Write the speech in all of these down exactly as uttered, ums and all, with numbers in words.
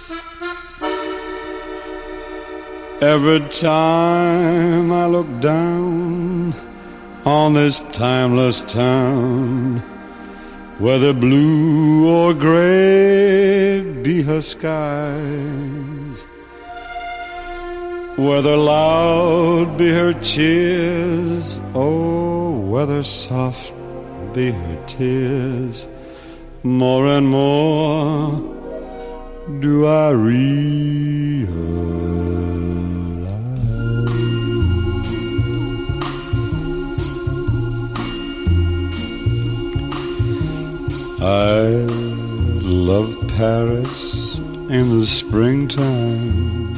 Every time I look down on this timeless town, whether blue or gray be her skies, whether loud be her cheers, or whether soft be her tears, more and more do I realize I love Paris in the springtime.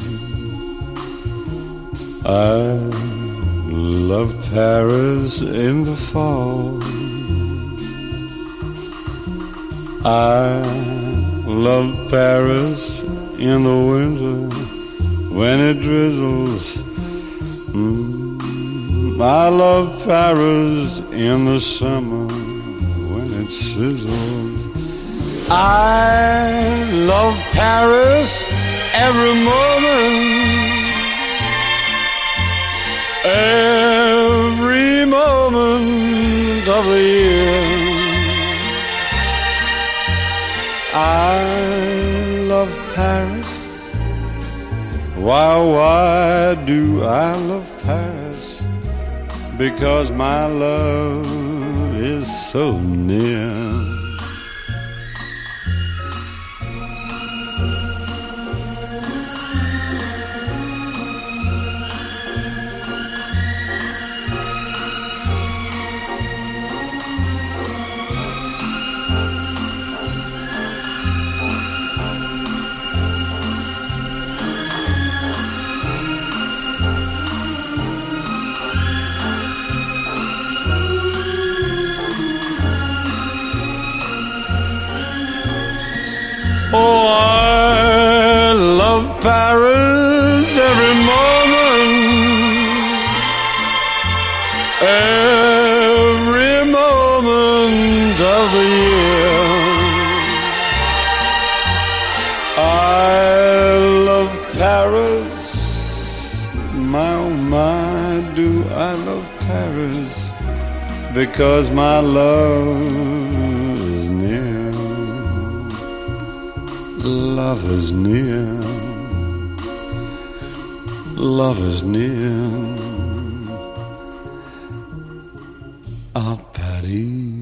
I love Paris in the fall. I love Paris in the winter when it drizzles. Mm. I love Paris in the summer when it sizzles. I love Paris every moment, every moment of the year. I love Paris. Why, why do I love Paris? Because my love is so near. Oh, I love Paris every moment, every moment of the year. I love Paris, my oh my, do I love Paris, because my love is near. Love is near, love is near, à Paris.